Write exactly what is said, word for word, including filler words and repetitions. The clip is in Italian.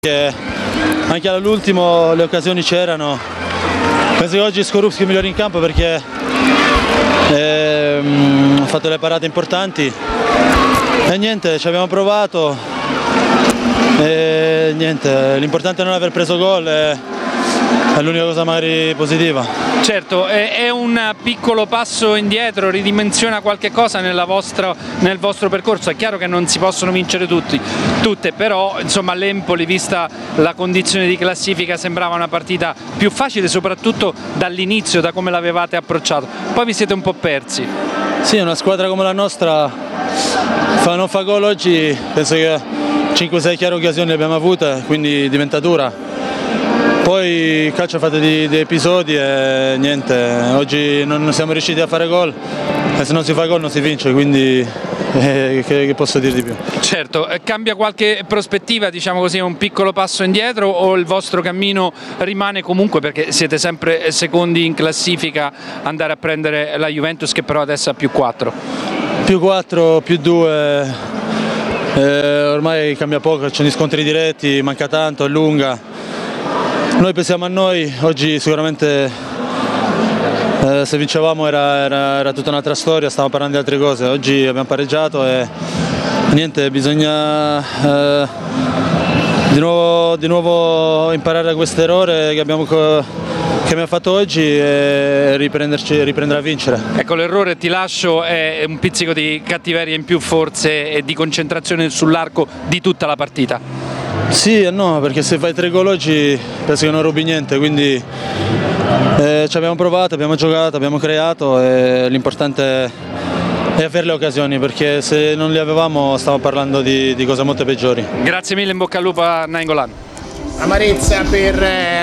Che anche all'ultimo le occasioni c'erano. Penso che oggi Skorupski è migliore in campo perché ehm, ha fatto le parate importanti e niente, ci abbiamo provato e niente, l'importante è non aver preso gol, è, è l'unica cosa magari positiva. Certo, è un piccolo passo indietro, ridimensiona qualche cosa nella vostra, nel vostro percorso. È chiaro che non si possono vincere tutti, tutte, però insomma l'Empoli, vista la condizione di classifica, sembrava una partita più facile, soprattutto dall'inizio, da come l'avevate approcciato. Poi vi siete un po' persi. Sì, una squadra come la nostra fa, non fa gol oggi, penso che cinque sei chiare occasioni le abbiamo avute, quindi diventa dura. Poi il calcio è fatto di, di episodi e niente, oggi non siamo riusciti a fare gol e se non si fa gol non si vince, quindi eh, che, che posso dire di più? Certo, cambia qualche prospettiva, diciamo così, un piccolo passo indietro o il vostro cammino rimane comunque, perché siete sempre secondi in classifica, andare a prendere la Juventus che però adesso ha più quattro? Più quattro, più due, eh, ormai cambia poco, ci sono gli scontri diretti, manca tanto, è lunga. Noi pensiamo a noi, oggi sicuramente eh, se vincevamo era, era, era tutta un'altra storia, stavamo parlando di altre cose, oggi abbiamo pareggiato e niente, bisogna eh, di, nuovo, di nuovo imparare da questo errore che abbiamo, che abbiamo fatto oggi e riprenderci, riprendere a vincere. Ecco, l'errore, ti lascio, è un pizzico di cattiveria in più forse e di concentrazione sull'arco di tutta la partita. Sì e no, perché se fai tre gol oggi penso che non rubi niente, quindi eh, ci abbiamo provato, abbiamo giocato, abbiamo creato e l'importante è avere le occasioni, perché se non le avevamo stavamo parlando di, di cose molto peggiori. Grazie mille, in bocca al lupo a Nainggolan. Amarezza per